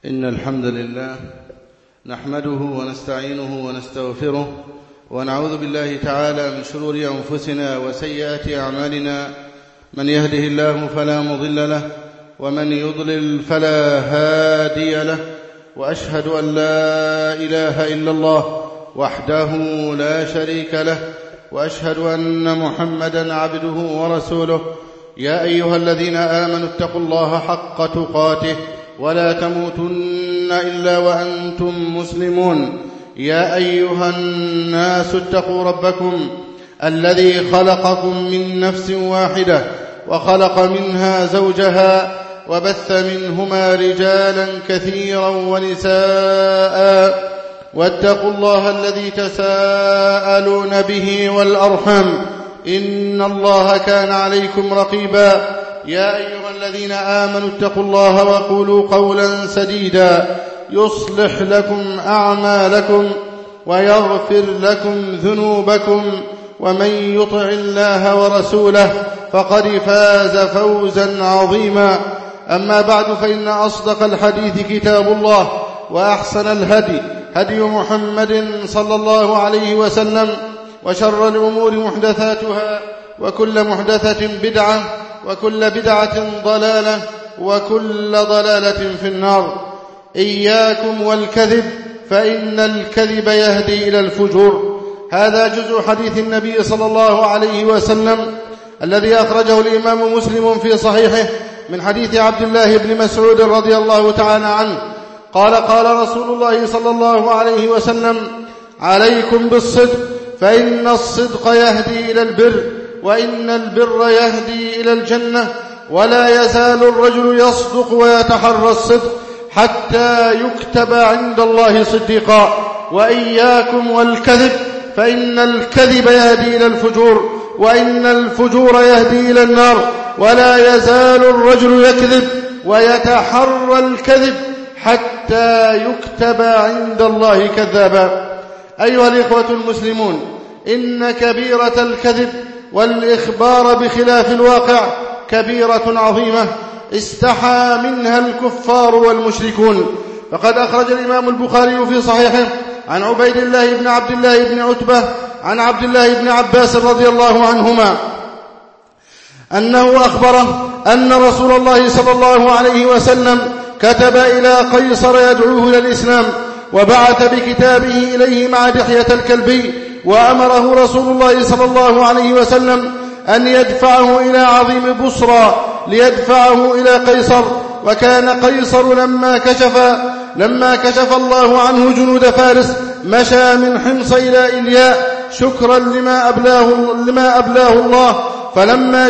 إن الحمد لله نحمده ونستعينه ونستغفره ونعوذ بالله تعالى من شرور أنفسنا وسيئات أعمالنا. من يهده الله فلا مضل له ومن يضلل فلا هادي له، وأشهد أن لا إله إلا الله وحده لا شريك له، وأشهد أن محمدا عبده ورسوله. يا أيها الذين آمنوا اتقوا الله حق تقاته ولا تموتن إلا وأنتم مسلمون. يا أيها الناس اتقوا ربكم الذي خلقكم من نفس واحدة وخلق منها زوجها وبث منهما رجالا كثيرا ونساء، واتقوا الله الذي تساءلون به والأرحام إن الله كان عليكم رقيبا. يا أيها الذين آمنوا اتقوا الله وقولوا قولا سديدا يصلح لكم أعمالكم ويغفر لكم ذنوبكم، ومن يطع الله ورسوله فقد فاز فوزا عظيما. أما بعد، فإن أصدق الحديث كتاب الله، وأحسن الهدي هدي محمد صلى الله عليه وسلم، وشر الأمور محدثاتها، وكل محدثة بدعة، وكل بدعة ضلالة، وكل ضلالة في النار. إياكم والكذب، فإن الكذب يهدي إلى الفجور. هذا جزء حديث النبي صلى الله عليه وسلم الذي أخرجه الإمام مسلم في صحيحه من حديث عبد الله بن مسعود رضي الله تعالى عنه قال: قال رسول الله صلى الله عليه وسلم: عليكم بالصدق، فإن الصدق يهدي إلى البر، وإن البر يهدي إلى الجنة، ولا يزال الرجل يصدق ويتحرى الصدق حتى يكتب عند الله صديقا. وإياكم والكذب، فإن الكذب يهدي إلى الفجور، وإن الفجور يهدي إلى النار، ولا يزال الرجل يكذب ويتحرى الكذب حتى يكتب عند الله كذابا. أيها الإخوة المسلمون، إن كبيرة الكذب والإخبار بخلاف الواقع كبيرة عظيمة استحى منها الكفار والمشركون. فقد أخرج الإمام البخاري في صحيحه عن عبيد الله بن عبد الله بن عتبة عن عبد الله بن عباس رضي الله عنهما أنه أخبره أن رسول الله صلى الله عليه وسلم كتب إلى قيصر يدعوه إلى الإسلام، وبعث بكتابه إليه مع دحية الكلبي، وأمره رسول الله صلى الله عليه وسلم أن يدفعه إلى عظيم بصرى ليدفعه إلى قيصر. وكان قيصر لما كشف الله عنه جنود فارس مشى من حمص إلى إلياء شكرا لما أبلاه الله. فلما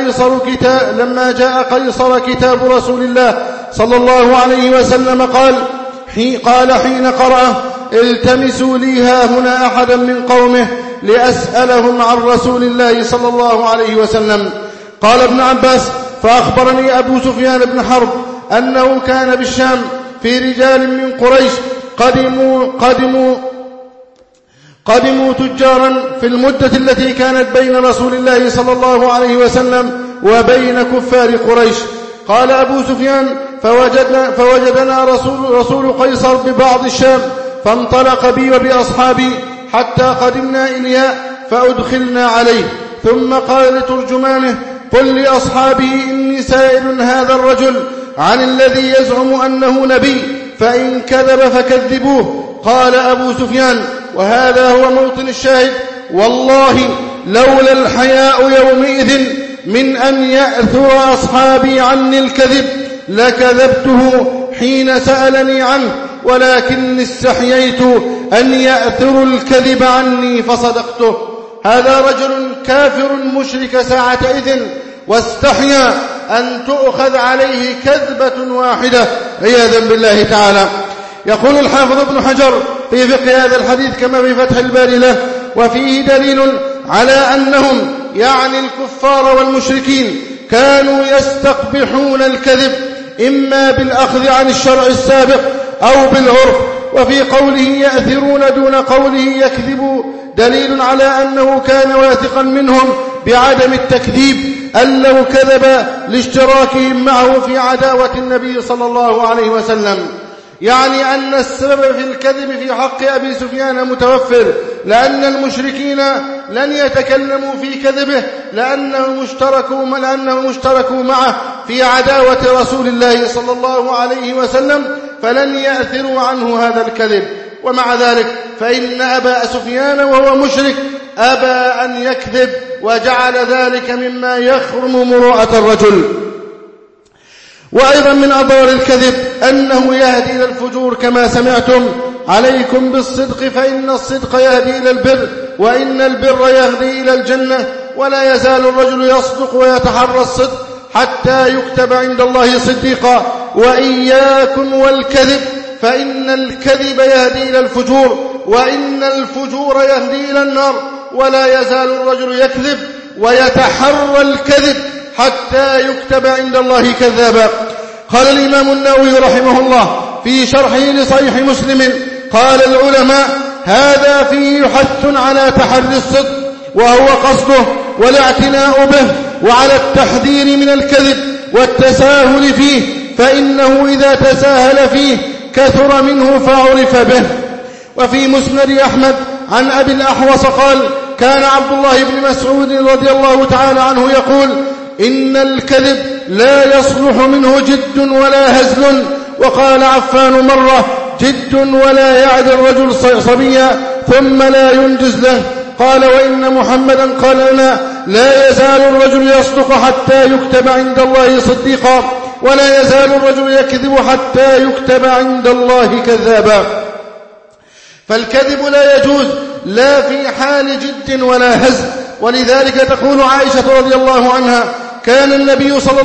جاء قيصر كتاب رسول الله صلى الله عليه وسلم قال حين قرأه: التمسوا لي هاهنا أحدا من قومه لأسألهم عن رسول الله صلى الله عليه وسلم. قال ابن عباس: فأخبرني أبو سفيان بن حرب أنه كان بالشام في رجال من قريش قدموا تجارا في المدة التي كانت بين رسول الله صلى الله عليه وسلم وبين كفار قريش. قال أبو سفيان: فوجدنا رسول قيصر ببعض الشام، فانطلق بي وبأصحابي حتى قدمنا إلياء فأدخلنا عليه، ثم قال لترجمانه: قل لأصحابه إني سائل هذا الرجل عن الذي يزعم أنه نبي، فإن كذب فكذبوه. قال أبو سفيان، وهذا هو موطن الشاهد: والله لولا الحياء يومئذ من أن يأثر أصحابي عني الكذب لكذبته حين سألني عنه، ولكن استحييت أن يأثروا الكذب عني فصدقته. هذا رجل كافر مشرك ساعتئذ، واستحيا أن تؤخذ عليه كذبة واحدة عياذا بالله تعالى. يقول الحافظ ابن حجر في فقه هذا الحديث كما في فتح الباري له: وفيه دليل على أنهم يعني الكفار والمشركين كانوا يستقبحون الكذب إما بالأخذ عن الشرع السابق أو بالعرف. وفي قوله يأثرون دون قوله يكذب دليل على أنه كان واثقا منهم بعدم التكذيب، أن لو كذب لاشتراكهم معه في عداوة النبي صلى الله عليه وسلم. يعني أن السبب في الكذب في حق أبي سفيان متوفر، لأن المشركين لن يتكلموا في كذبه لأنهم اشتركوا معه في عداوة رسول الله صلى الله عليه وسلم، فلن يأثروا عنه هذا الكذب. ومع ذلك فإن أبا سفيان وهو مشرك أبى أن يكذب، وجعل ذلك مما يخرم مروءة الرجل. وأيضا من أضرار الكذب أنه يهدي إلى الفجور كما سمعتم: عليكم بالصدق فإن الصدق يهدي إلى البر، وإن البر يهدي إلى الجنة. ولا يزال الرجل يصدق ويتحرى الصدق حتى يكتب عند الله صديقا. وإياكم والكذب فإن الكذب يهدي إلى الفجور، وإن الفجور يهدي إلى النار. ولا يزال الرجل يكذب ويتحرى الكذب حتى يكتب عند الله كذابا. قال الإمام النووي رحمه الله في شرحه لصحيح مسلم: قال العلماء: هذا فيه حث على تحري الصدق، وهو قصده والاعتناء به، وعلى التحذير من الكذب والتساهل فيه، فإنه إذا تساهل فيه كثر منه فعرف به. وفي مسند أحمد عن أبي الأحوص قال: كان عبد الله بن مسعود رضي الله تعالى عنه يقول: إن الكذب لا يصلح منه جد ولا هزل. وقال عفان مرة: جد ولا يعد الرجل صبيا ثم لا ينجز له. قال: وإن محمدا قال لنا: لا يزال الرجل يصدق حتى يكتب عند الله صديقا، ولا يزال الرجل يكذب حتى يكتب عند الله كذابا. فالكذب لا يجوز لا في حال جد ولا هزل. ولذلك تقول عائشة رضي الله عنها: كان النبي صلى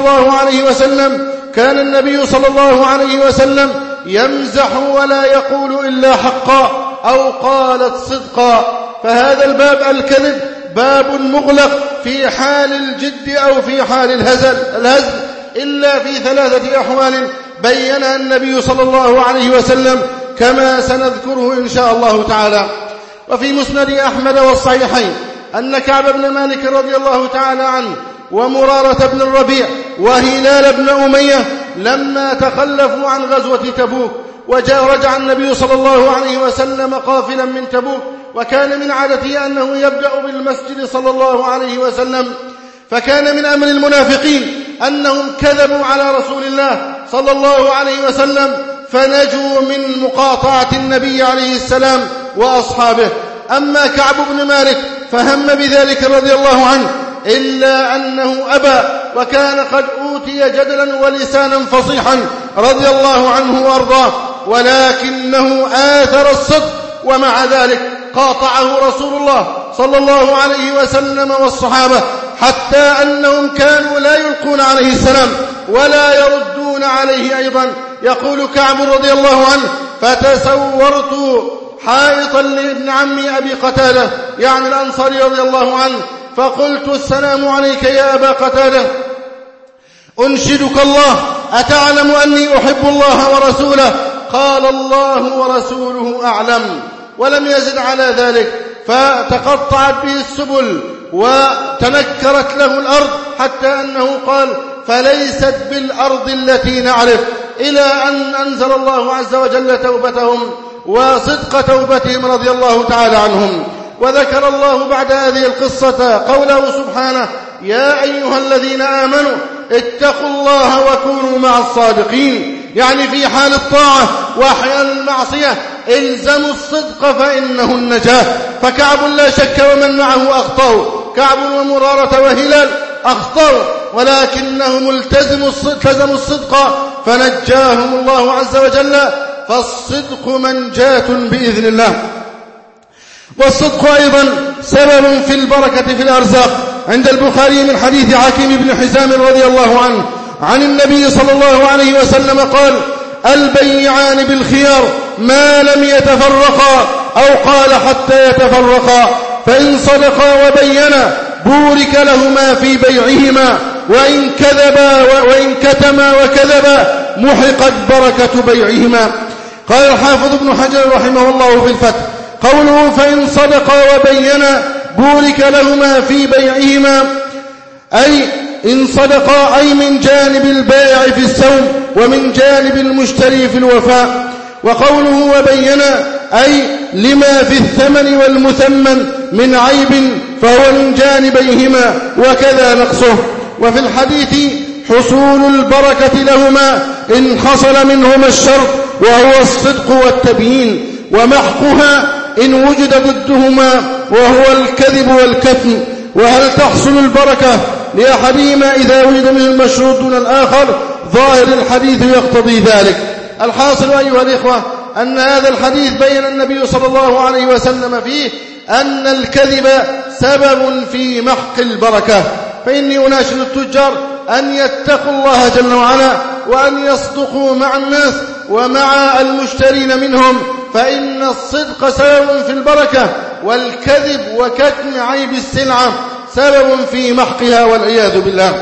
الله عليه وسلم يمزح ولا يقول إلا حقا، أو قالت صدقا. فهذا الباب الكذب باب مغلق في حال الجد أو في حال الهزل إلا في 3 أحوال بينها النبي صلى الله عليه وسلم كما سنذكره إن شاء الله تعالى. وفي مسند أحمد والصحيحين أن كعب بن مالك رضي الله تعالى عنه ومرارة بن الربيع وهلال بن أمية لما تخلفوا عن غزوة تبوك، ورجع النبي صلى الله عليه وسلم قافلا من تبوك، وكان من عادته أنه يبدأ بالمسجد صلى الله عليه وسلم. فكان من أمر المنافقين أنهم كذبوا على رسول الله صلى الله عليه وسلم فنجوا من مقاطعة النبي عليه السلام وأصحابه. أما كعب بن مالك فهم بذلك رضي الله عنه، إلا أنه أبى، وكان قد أوتي جدلا ولسانا فصيحا رضي الله عنه وأرضاه، ولكنه آثر الصدق، ومع ذلك قاطعه رسول الله صلى الله عليه وسلم والصحابة، حتى أنهم كانوا لا يلقون عليه السلام ولا يردون عليه أيضا. يقول كعب رضي الله عنه: فتسورت حائطا لابن عمي أبي قتادة يعني الأنصاري رضي الله عنه، فقلت: السلام عليك يا أبا قتادة، أنشدك الله، أتعلم أني أحب الله ورسوله؟ قال: الله ورسوله أعلم. ولم يزد على ذلك، فتقطعت به السبل وتنكرت له الأرض، حتى أنه قال: فليست بالأرض التي نعرف، إلى أن أنزل الله عز وجل توبتهم وصدق توبتهم رضي الله تعالى عنهم. وذكر الله بعد هذه القصة قوله سبحانه: يا أيها الذين آمنوا اتقوا الله وكونوا مع الصادقين، يعني في حال الطاعة وأحيان المعصية الزموا الصدق فإنه النجاة. فكعب لا شك ومن معه أخطأوا، كعب ومرارة وهلال أخطأوا، ولكنهم التزموا الصدق فنجاهم الله عز وجل، فالصدق منجاة بإذن الله. والصدق أيضا سبب في البركة في الأرزاق. عند البخاري من حديث حكيم بن حزام رضي الله عنه عن النبي صلى الله عليه وسلم قال: البيعان بالخيار ما لم يتفرقا، أو قال حتى يتفرقا، فإن صدقا وبينا بورك لهما في بيعهما، وإن كتما وكذبا محقت بركة بيعهما. قال الحافظ ابن حجر رحمه الله في الفتح: قوله فإن صدقا وبينا بورك لهما في بيعهما، أي إن صدقا، أي من جانب البائع في السوم ومن جانب المشتري في الوفاء. وقوله وبين أي لما في الثمن والمثمن من عيب فهو من جانبيهما وكذا نقصه. وفي الحديث حصول البركة لهما إن حصل منهما الشر وهو الصدق والتبيين، ومحقها إن وجد ضدهما وهو الكذب والكتم. وهل تحصل البركة لأحدهما إذا وجد منه المشروط دون الآخر؟ ظاهر الحديث يقتضي ذلك. الحاصل أيها الإخوة أن هذا الحديث بين النبي صلى الله عليه وسلم فيه أن الكذب سبب في محق البركة. فإني أناشد التجار أن يتقوا الله جل وعلا وأن يصدقوا مع الناس ومع المشترين منهم، فإن الصدق سبب في البركة، والكذب وكتم عيب السلعة سبب في محقها والعياذ بالله.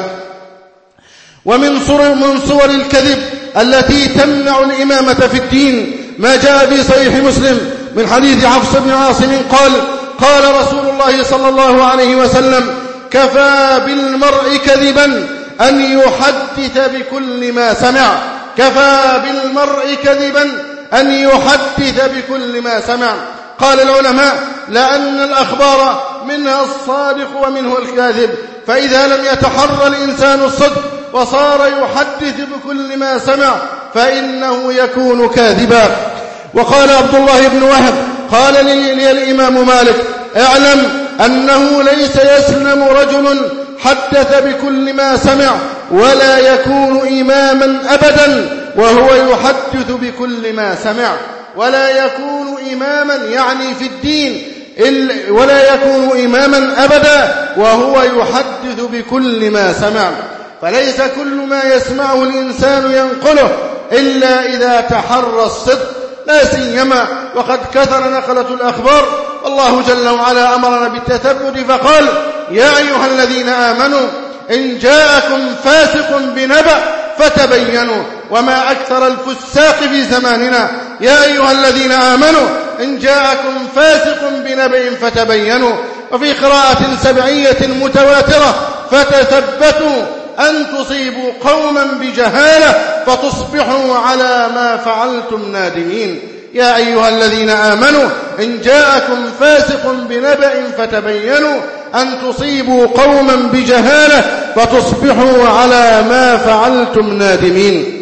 ومن صور الكذب التي تمنع الإمامة في الدين ما جاء في صحيح مسلم من حديث حفص بن عاصم قال: قال رسول الله صلى الله عليه وسلم: كفى بالمرء كذبا أن يحدث بكل ما سمع. كفى بالمرء كذبا أن يحدث بكل ما سمع. قال العلماء: لأن الأخبار منها الصادق ومنه الكاذب، فإذا لم يتحرى الإنسان الصدق وصار يحدث بكل ما سمع فإنه يكون كاذبا. وقال عبد الله بن وهب قال لي الإمام مالك: اعلم أنه ليس يسلم رجل حدث بكل ما سمع ولا يكون إماما أبدا وهو يحدث بكل ما سمع. ولا يكون إماما يعني في الدين، ولا يكون إماما أبدا وهو يحدث بكل ما سمع. فليس كل ما يسمعه الإنسان ينقله إلا إذا تحرى الصدق، لا سيما وقد كثر نقلة الأخبار. والله جل وعلا أمرنا بالتثبت فقال: يا أيها الذين آمنوا إن جاءكم فاسق بنبأ فتبينوا. وما أكثر الفساق في زماننا. يا أيها الذين آمنوا إن جاءكم فاسق بنبأ فتبينوا. وفي قراءة سبعية متواترة: فتثبتوا أن تصيبوا قوما بجهالة فتصبحوا على ما فعلتم نادمين. يا أيها الذين آمنوا إن جاءكم فاسق بنبأ فتبينوا أن تصيبوا قوما بجهالة فتصبحوا على ما فعلتم نادمين.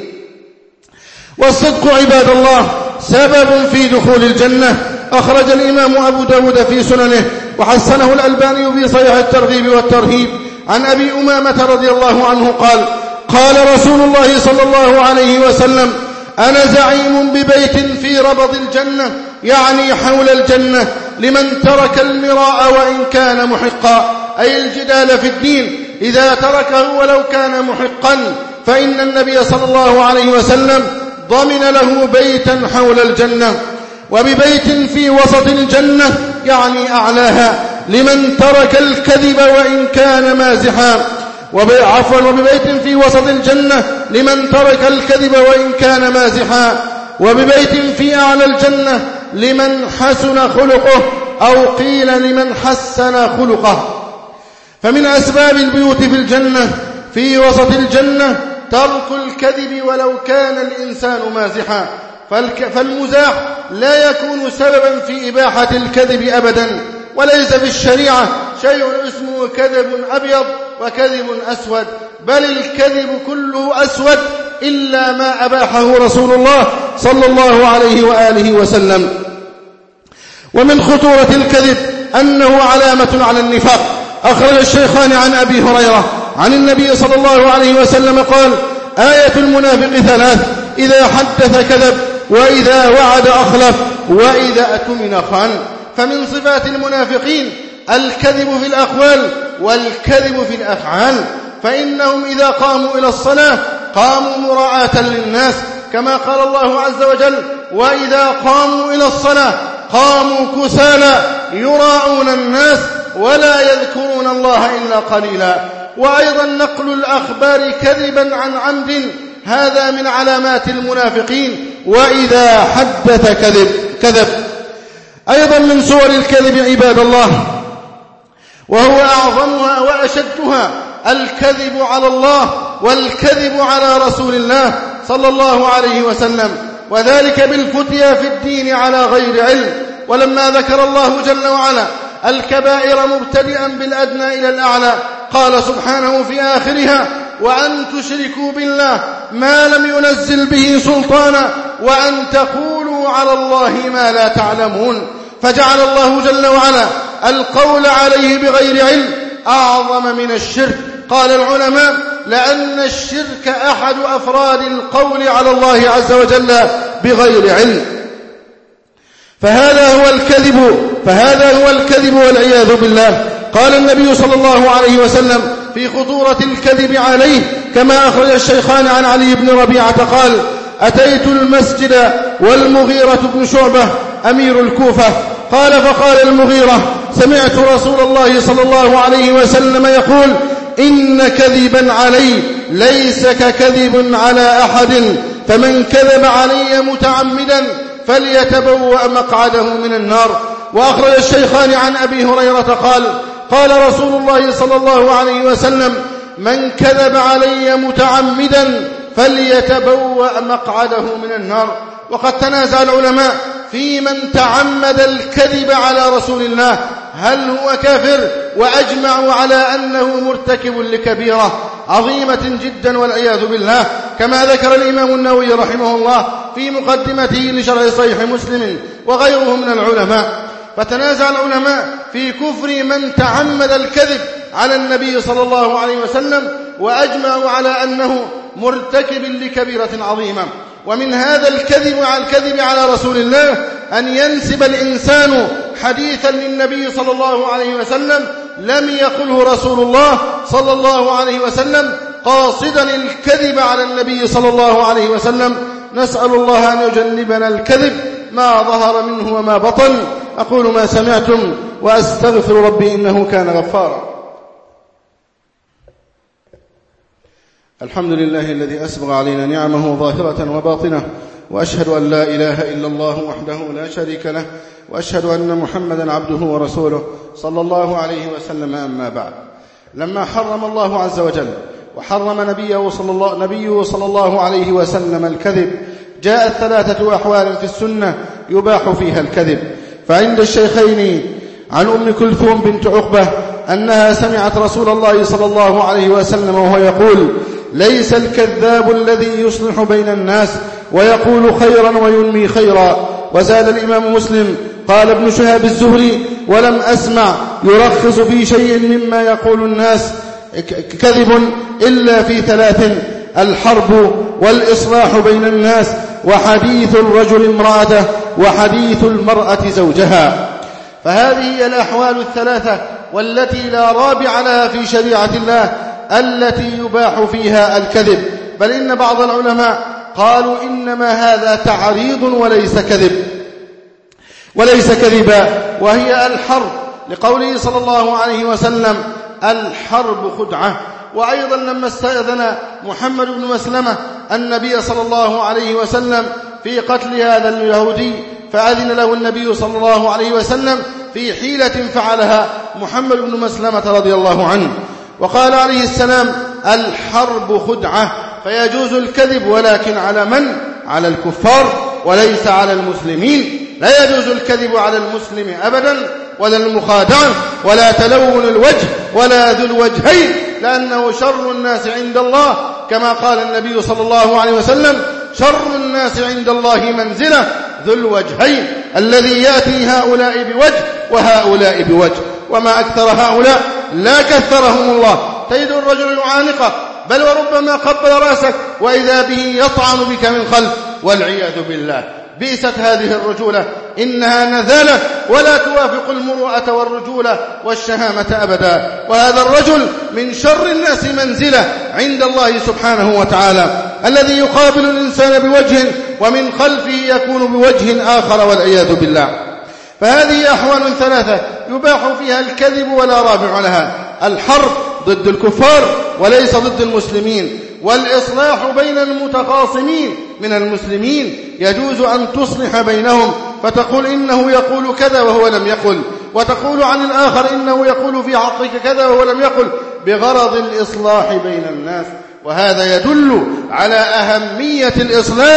والصدق عباد الله سبب في دخول الجنة. أخرج الإمام أبو داود في سننه وحسنه الألباني في صحيح الترغيب والترهيب عن أبي أمامة رضي الله عنه قال: قال رسول الله صلى الله عليه وسلم: أنا زعيم ببيت في ربض الجنة، يعني حول الجنة، لمن ترك المراء وإن كان محقا، أي الجدال في الدين إذا تركه ولو كان محقا، فإن النبي صلى الله عليه وسلم ضمن له بيتا حول الجنة. وببيت في وسط الجنة يعني أعلاها، لمن ترك الكذب وإن كان مازحا. وببيت في وسط الجنة لمن ترك الكذب وإن كان مازحا. وببيت في أعلى الجنة لمن حسن خلقه، أو قيل لمن حسن خلقه. فمن أسباب البيوت في الجنة في وسط الجنة ترك الكذب ولو كان الإنسان مازحا. فالمزاح لا يكون سببا في إباحة الكذب أبدا، وليس في الشريعة شيء اسمه كذب أبيض وكذب أسود، بل الكذب كله أسود إلا ما أباحه رسول الله صلى الله عليه وآله وسلم. ومن خطورة الكذب أنه علامة على النفاق. أخرج الشيخان عن أبي هريرة عن النبي صلى الله عليه وسلم قال: آية المنافق ثلاث: إذا حدث كذب، وإذا وعد أخلف، وإذا أؤتمن خان. فمن صفات المنافقين الكذب في الأقوال والكذب في الأفعال، فإنهم إذا قاموا إلى الصلاة قاموا مراعاة للناس، كما قال الله عز وجل: وإذا قاموا إلى الصلاة قاموا كسالى يراعون الناس ولا يذكرون الله إلا قليلا. وأيضا نقل الأخبار كذبا عن عمد، هذا من علامات المنافقين. وإذا حدث كذب. أيضا من صور الكذب عباد الله، وهو أعظمها وأشدها، الكذب على الله والكذب على رسول الله صلى الله عليه وسلم. وذلك بالفتيا في الدين على غير علم. ولما ذكر الله جل وعلا الكبائر مبتدئا بالأدنى إلى الأعلى قال سبحانه في آخرها: وأن تشركوا بالله ما لم ينزل به سلطانا وأن تقولوا على الله ما لا تعلمون. فجعل الله جل وعلا القول عليه بغير علم أعظم من الشرك. قال العلماء: لأن الشرك أحد أفراد القول على الله عز وجل بغير علم. فهذا هو الكذب والعياذ بالله. قال النبي صلى الله عليه وسلم في خطورة الكذب عليه كما أخرج الشيخان عن علي بن ربيعة قال: أتيت المسجد والمغيرة بن شعبة أمير الكوفة. قال: فقال المغيرة: سمعت رسول الله صلى الله عليه وسلم يقول: إن كذبا علي ليس ككذب على أحد، فمن كذب علي متعمدا فليتبوأ مقعده من النار. وأخرج الشيخان عن أبي هريرة قال: قال رسول الله صلى الله عليه وسلم: من كذب علي متعمدا فليتبوأ مقعده من النار. وقد تنازع العلماء في من تعمد الكذب على رسول الله هل هو كافر، وأجمعوا على أنه مرتكب لكبيرة عظيمة جدا والعياذ بالله، كما ذكر الإمام النووي رحمه الله في مقدمته لشرح صحيح مسلم وغيره من العلماء. فتنازع العلماء في كفر من تعمد الكذب على النبي صلى الله عليه وسلم، وأجمعوا على أنه مرتكب لكبيرة عظيمة. ومن هذا الكذب على رسول الله أن ينسب الإنسان حديثا للنبي صلى الله عليه وسلم لم يقله رسول الله صلى الله عليه وسلم قاصدا الكذب على النبي صلى الله عليه وسلم. نسأل الله أن يجنبنا الكذب ما ظهر منه وما بطن. أقول ما سمعتم وأستغفر ربي إنه كان غفارا. الحمد لله الذي أسبغ علينا نعمه ظاهرة وباطنة، وأشهد أن لا إله إلا الله وحده لا شريك له، وأشهد أن محمدا عبده ورسوله صلى الله عليه وسلم. أما بعد، لما حرم الله عز وجل وحرم نبيه صلى الله عليه وسلم الكذب، جاءت 3 أحوال في السنة يباح فيها الكذب. فعند الشيخين عن أم كلثوم بنت عقبة أنها سمعت رسول الله صلى الله عليه وسلم وهو يقول: ليس الكذاب الذي يصلح بين الناس ويقول خيرا وينمي خيرا. وزاد الإمام مسلم: قال ابن شهاب الزهري: ولم أسمع يرخص في شيء مما يقول الناس كذب إلا في 3: الحرب والإصلاح بين الناس، وحديث الرجل امرأته، وحديث المرأة زوجها. فهذه هي الأحوال 3 والتي لا رابع لها في شريعة الله التي يباح فيها الكذب. بل إن بعض العلماء قالوا إنما هذا تعريض وليس كذبا، وهي الحرب، لقوله صلى الله عليه وسلم: الحرب خدعة. وأيضا لما استأذن محمد بن مسلمة النبي صلى الله عليه وسلم في قتل هذا اليهودي، فأذن له النبي صلى الله عليه وسلم في حيلة فعلها محمد بن مسلمة رضي الله عنه، وقال عليه السلام: الحرب خدعة. فيجوز الكذب، ولكن على من؟ على الكفار وليس على المسلمين. لا يجوز الكذب على المسلم أبدا، ولا المخادعة، ولا تلون الوجه، ولا ذو الوجهين، لأنه شر الناس عند الله، كما قال النبي صلى الله عليه وسلم: شر الناس عند الله منزلة ذو الوجهين، الذي يأتي هؤلاء بوجه وهؤلاء بوجه. وما أكثر هؤلاء لا كثرهم الله. تجد الرجل يعانقك، بل وربما قبل رأسك، وإذا به يطعن بك من خلف، والعياذ بالله. بئست هذه الرجولة، إنها نذالة ولا توافق المروءة والرجولة والشهامة أبدا. وهذا الرجل من شر الناس منزلة عند الله سبحانه وتعالى، الذي يقابل الإنسان بوجه ومن خلفه يكون بوجه آخر، والعياذ بالله. فهذه أحوال 3 يباح فيها الكذب ولا رابع لها: الحرب ضد الكفار وليس ضد المسلمين، والإصلاح بين المتخاصمين من المسلمين، يجوز أن تصلح بينهم، فتقول إنه يقول كذا وهو لم يقل، وتقول عن الآخر إنه يقول في حقك كذا وهو لم يقل، بغرض الإصلاح بين الناس. وهذا يدل على أهمية الإصلاح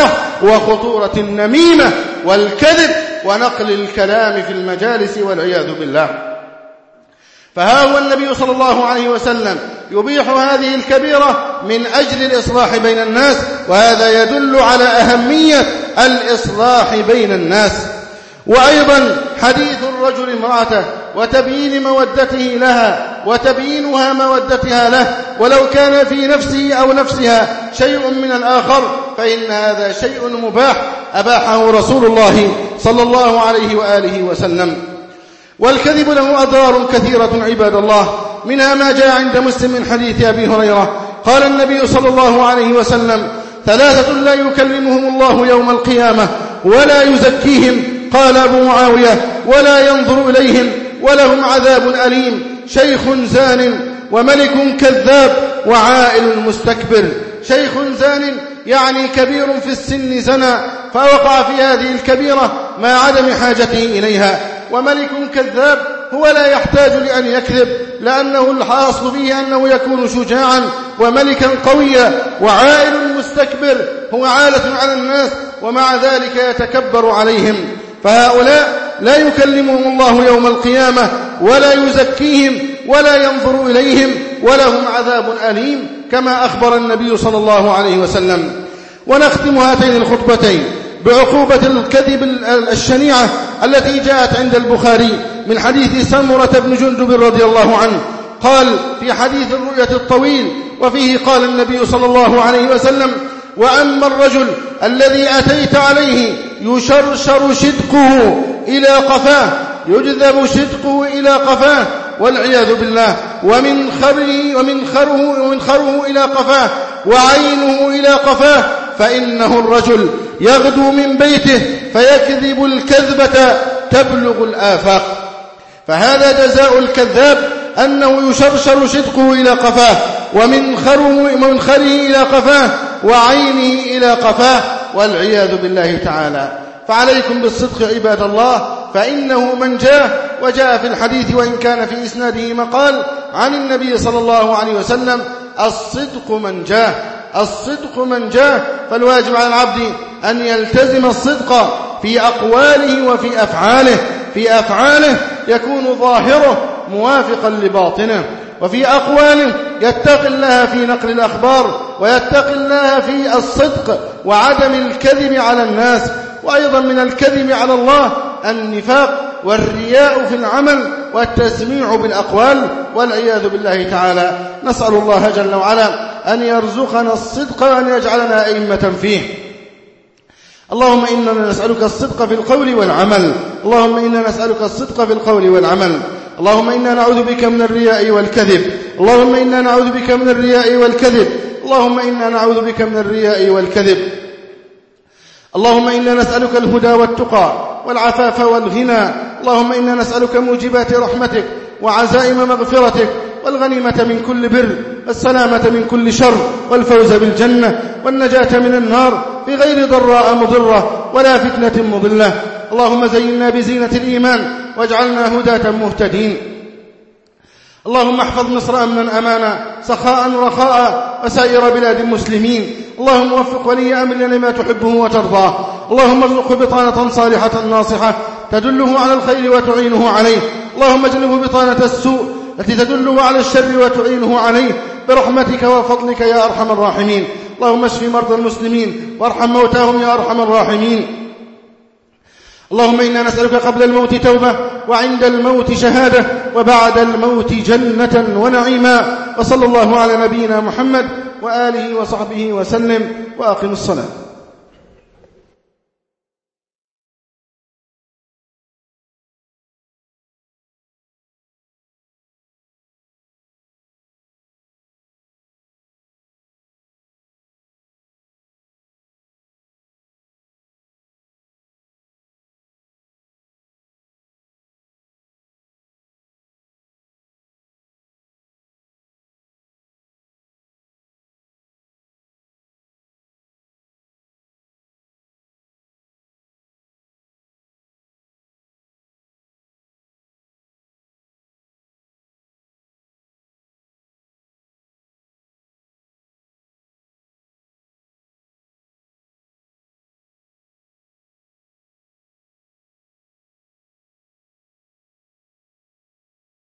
وخطورة النميمة والكذب ونقل الكلام في المجالس والعياذ بالله. فها هو النبي صلى الله عليه وسلم يبيح هذه الكبيرة من أجل الإصلاح بين الناس، وهذا يدل على أهمية الإصلاح بين الناس. وأيضا حديث الرجل امرأته وتبيين مودته لها وتبيينها مودتها له ولو كان في نفسه أو نفسها شيء من الآخر، فإن هذا شيء مباح أباحه رسول الله صلى الله عليه وآله وسلم. والكذب له أضرار كثيرة عباد الله، منها ما جاء عند مسلم من حديث أبي هريرة قال النبي صلى الله عليه وسلم: 3 لا يكلمهم الله يوم القيامة ولا يزكيهم، قال أبو معاوية: ولا ينظر إليهم ولهم عذاب أليم، شيخ زان وملك كذاب وعائل مستكبر. شيخ زان يعني كبير في السن زنى فوقع في هذه الكبيرة مع عدم حاجته إليها، وملك كذاب هو لا يحتاج لأن يكذب، لأنه الحاصل به أنه يكون شجاعا وملكا قويا. وعائل مستكبر هو عالة على الناس ومع ذلك يتكبر عليهم. فهؤلاء لا يكلمهم الله يوم القيامة ولا يزكيهم ولا ينظر إليهم ولهم عذاب أليم، كما أخبر النبي صلى الله عليه وسلم. ونختم هاتين الخطبتين بعقوبة الكذب الشنيعة التي جاءت عند البخاري من حديث سمرة بن جندب رضي الله عنه قال في حديث الرؤية الطويل، وفيه قال النبي صلى الله عليه وسلم: وأما الرجل الذي أتيت عليه يشرشر شدقه إلى قفاه، يجذب شدقه إلى قفاه والعياذ بالله، ومنخره إلى قفاه وعينه إلى قفاه، فإنه الرجل يغدو من بيته فيكذب الكذبة تبلغ الآفاق. فهذا جزاء الكذاب، أنه يشرشر شدقه إلى قفاه ومنخره إلى قفاه وعينه إلى قفاه والعياذ بالله تعالى. فعليكم بالصدق عباد الله، فإنه من جاء. وجاء في الحديث وإن كان في إسناده مقال عن النبي صلى الله عليه وسلم: الصدق من جاء، الصدق من جاء. فالواجب على العبد أن يلتزم الصدق في أقواله وفي أفعاله. في أفعاله يكون ظاهره موافقا لباطنه، وفي أقواله يتقي الله في نقل الأخبار ويتقي الله في الصدق وعدم الكذب على الناس. وأيضا من الكذب على الله النفاق والرياء في العمل والتسميع بالأقوال والعياذ بالله تعالى. نسأل الله جل وعلا أن يرزقنا الصدق وأن يجعلنا أئمة فيه. اللهم إننا نسألك الصدق في القول والعمل، اللهم إننا نسألك الصدق في القول والعمل. اللهم إنا نعوذ بك من الرياء والكذب، اللهم إنا نعوذ بك من الرياء والكذب، اللهم إنا نعوذ بك من الرياء والكذب. اللهم إنا نسألك الهدى والتقى والعفاف والغنى. اللهم إنا نسألك موجبات رحمتك وعزائم مغفرتك والغنيمة من كل بر والسلامة من كل شر والفوز بالجنة والنجاة من النار بغير ضراء مضرة ولا فتنة مضلة. اللهم زينا بزينة الإيمان واجعلنا هداة مهتدين. اللهم احفظ مصر أمنا أمانا سخاء رخاء وسائر بلاد المسلمين. اللهم وفق ولي أمرنا لما تحبه وترضاه. اللهم ارزقه بطانة صالحة ناصحة تدله على الخير وتعينه عليه. اللهم اجنبه بطانة السوء التي تدله على الشر وتعينه عليه برحمتك وفضلك يا أرحم الراحمين. اللهم اشف مرضى المسلمين وارحم موتاهم يا أرحم الراحمين. اللهم إنا نسألك قبل الموت توبة وعند الموت شهادة وبعد الموت جنة ونعيما. وصلى الله على نبينا محمد وآله وصحبه وسلم. وأقم الصلاة.